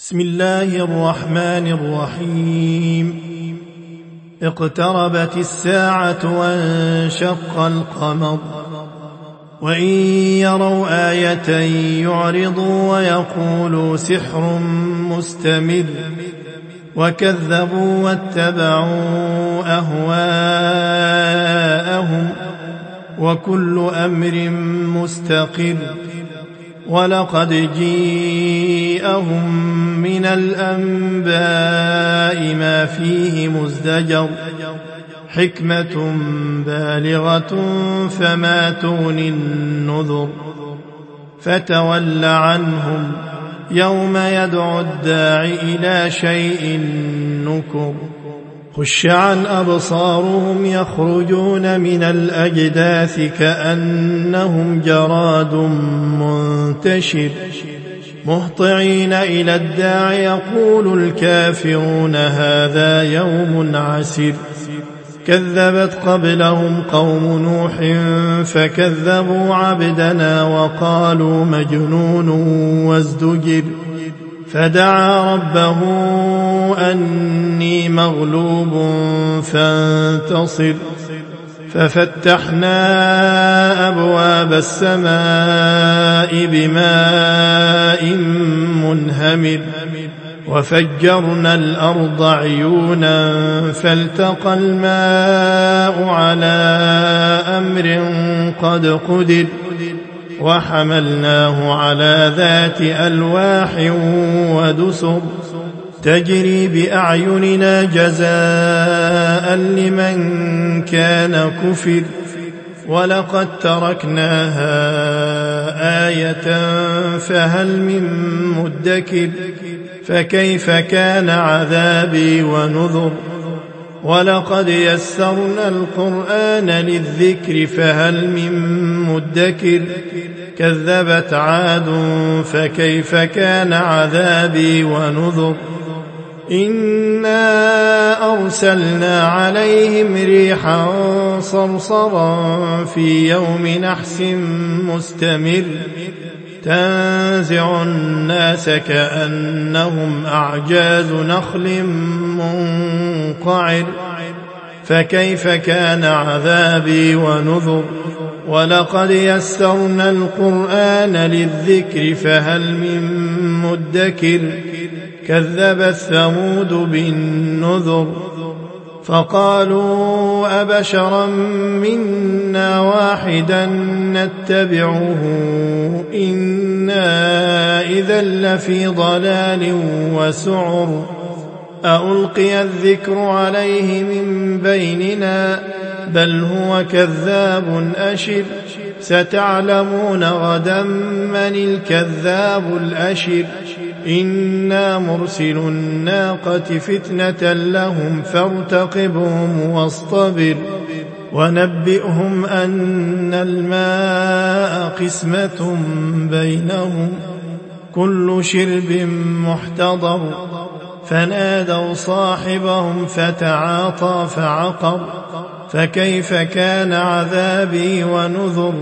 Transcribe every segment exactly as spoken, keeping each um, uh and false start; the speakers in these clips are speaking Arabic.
بسم الله الرحمن الرحيم. اقتربت الساعة وانشق القمر وإن يروا آية يعرضوا ويقولوا سحر مستمر وكذبوا واتبعوا أهواءهم وكل أمر مستقر ولقد جيءهم من الأنباء ما فيه مزدجر حكمة بالغة فما تغني النذر فتول عنهم يوم يدعو الداع إلى شيء نكر خش عن أبصارهم يخرجون من الأجداث كأنهم جراد منتشر مهطعين إلى الداع يقول الكافرون هذا يوم عسر كذبت قبلهم قوم نوح فكذبوا عبدنا وقالوا مجنون وازدجر فدعا ربه أني مغلوب فانتصر ففتحنا أبواب السماء بماء منهمر وفجرنا الأرض عيونا فالتقى الماء على أمر قد قدر وحملناه على ذات ألواح ودسر تجري بأعيننا جزاء لمن كان كفر ولقد تركناها آية فهل من مدكر فكيف كان عذابي ونذر ولقد يسرنا القرآن للذكر فهل من مدكر كذبت عاد فكيف كان عذابي ونذر إنا أرسلنا عليهم ريحا صرصرا في يوم نحس مستمر تنزع الناس كأنهم أعجاز نخل منقعر فكيف كان عذابي ونذر ولقد يسرنا القرآن للذكر فهل من مدكر كذبت ثمود بالنذر فقالوا أبشرا منا واحدا نتبعه إنا إذا لفي ضلال وسعر ألقي الذكر عليه من بيننا بل هو كذاب أشر ستعلمون غدا من الكذاب الأشر إنا مرسل الناقة فتنة لهم فارتقبهم واصطبر ونبئهم أن الماء قسمة بينهم كل شرب محتضر فنادوا صاحبهم فتعاطى فعقر فكيف كان عذابي ونذر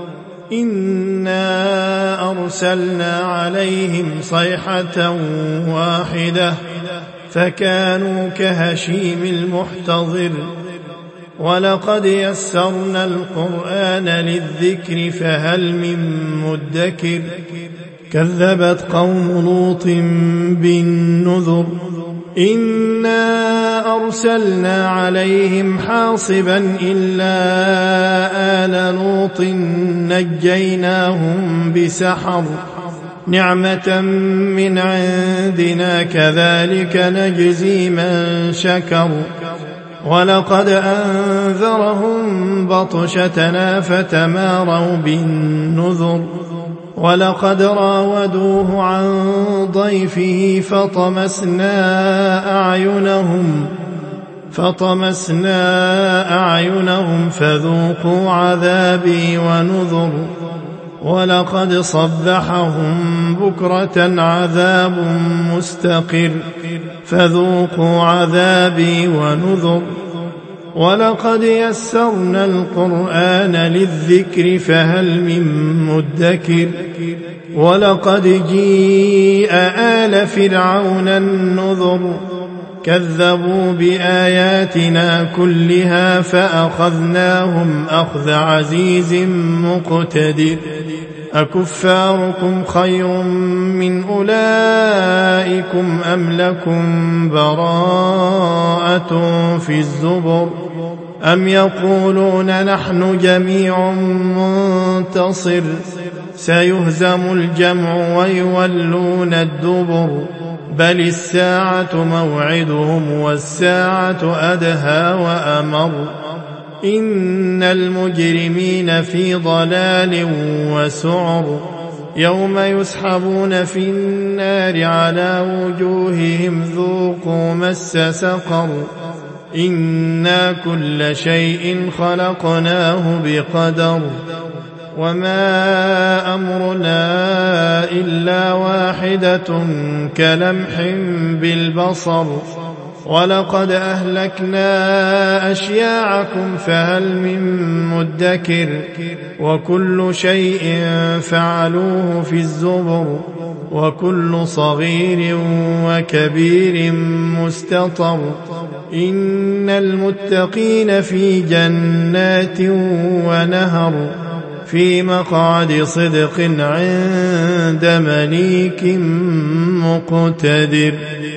إنا أرسلنا عليهم صيحة واحدة فكانوا كهشيم المحتضر ولقد يسرنا القرآن للذكر فهل من مدكر كذبت قوم لوط بالنذر إنا أرسلنا عليهم حاصبا إلا آل لوط نجيناهم بسحر نعمة من عندنا كذلك نجزي من شكر ولقد أنذرهم بطشتنا فتماروا بالنذر ولقد راودوه عن ضيفه فطمسنا أعينهم فطمسنا أعينهم فذوقوا عذابي ونذر ولقد صبحهم بكرة عذاب مستقر فذوقوا عذابي ونذر ولقد يسرنا القرآن للذكر فهل من مدكر ولقد جيء آل فرعون النذر كذبوا بآياتنا كلها فأخذناهم أخذ عزيز مقتدر أكفاركم خير من أولئكم أم لكم براءة في الزبر أم يقولون نحن جميع منتصر سيهزم الجمع ويولون الدبر بل الساعة موعدهم والساعة أدهى وأمر إن المجرمين في ضلال وسعر يوم يسحبون في النار على وجوههم ذوقوا مس سقر إنا كل شيء خلقناه بقدر وما أمرنا إلا واحدة كلمح بالبصر ولقد أهلكنا أشياعكم فهل من مدكر وكل شيء فعلوه في الزبر وكل صغير وكبير مستطر إن المتقين في جنات ونهر في مقعد صدق عند مليك مقتدر.